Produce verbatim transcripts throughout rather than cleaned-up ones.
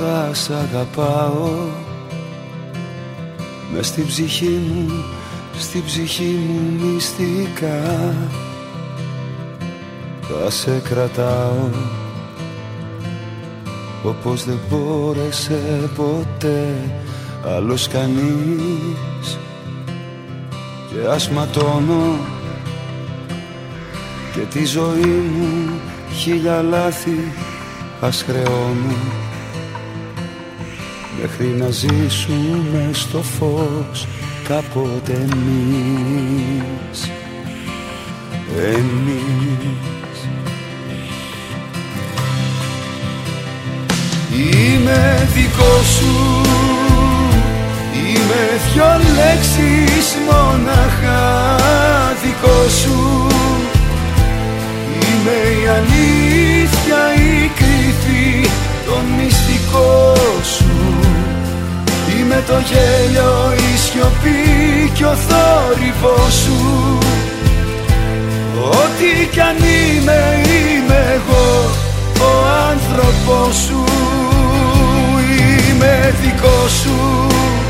Θα σ' αγαπάω μες στην ψυχή μου, στην ψυχή μου μυστικά. Θα σε κρατάω όπως δεν μπόρεσε ποτέ άλλος κανείς. Και ας ματώνω και τη ζωή μου χίλια λάθη ας χρεώνω, μέχρι να ζήσουμε στο φως κάποτε εμείς. Εμείς. Είμαι δικό σου, είμαι δυο λέξεις μοναχά δικό σου. Είμαι η αλήθεια, η κρυφή, το μυστικό σου. Είμαι το γέλιο, η σιωπή κι ο θόρυβος σου. Ό,τι κι αν είμαι, είμαι εγώ, ο άνθρωπος σου. Είμαι δικό σου,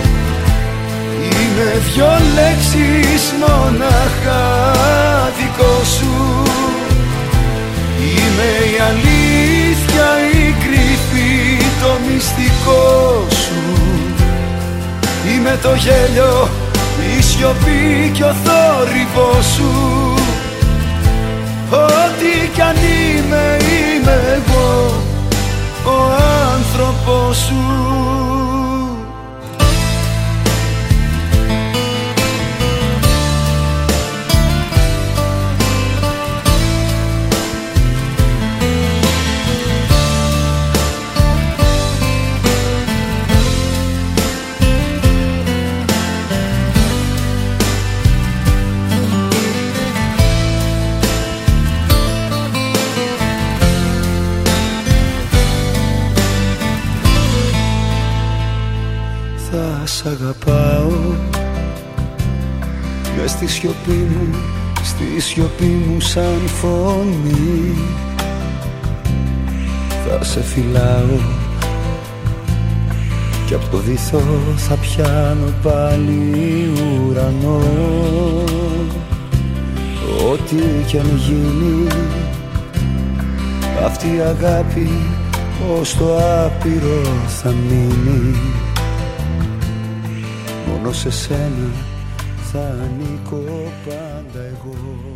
είμαι δυο λέξεις μοναχά δικό σου. Είμαι η αλήθεια, η κρυφή, το μυστικό σου. Είμαι το γέλιο, η σιωπή κι ο θόρυβος σου. Ό,τι κι αν είμαι, είμαι εγώ, ο άνθρωπος σου. Θα σ' αγαπάω μες στη σιωπή μου, στη σιωπή μου σαν φωνή. Θα σε φυλάω κι απ' το βυθό θα πιάνω πάλι ουρανό. Ό,τι κι αν γίνει αυτή η αγάπη ως το άπειρο θα μείνει. Μόνο σε σένα θα ανήκω πάντα εγώ.